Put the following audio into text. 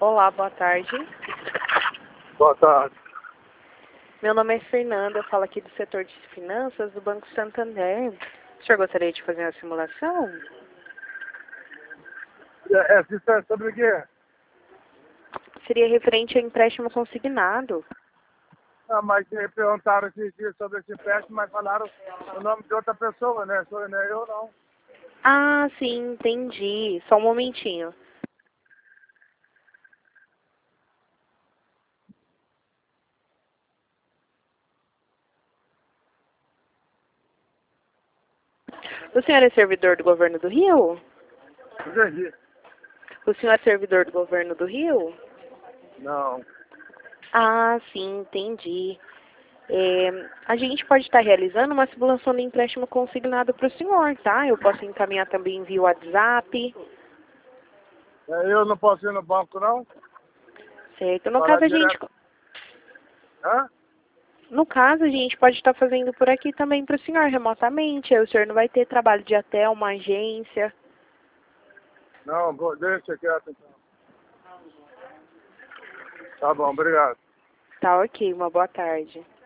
Olá, boa tarde. Boa tarde. Meu nome é Fernanda, eu falo aqui do setor de finanças do Banco Santander. O senhor gostaria de fazer uma simulação? Isso é sobre o quê? Seria referente ao empréstimo consignado. Ah, mas perguntaram esses dias sobre esse empréstimo, mas falaram o nome de outra pessoa, né? Não é eu, não. Ah, sim, entendi. Só um momentinho. O senhor é servidor do governo do Rio? Entendi. O senhor é servidor do governo do Rio? Não. Ah, sim, entendi. A gente pode estar realizando uma simulação de empréstimo consignado para o senhor, tá? Eu posso encaminhar também via WhatsApp. Eu não posso ir no banco, não? Certo. Falar direto. Hã? No caso, a gente pode estar fazendo por aqui também para o senhor remotamente. Aí o senhor não vai ter trabalho de ir até uma agência. Não, deixa quieto então. Tá bom, obrigado. Tá ok, uma boa tarde.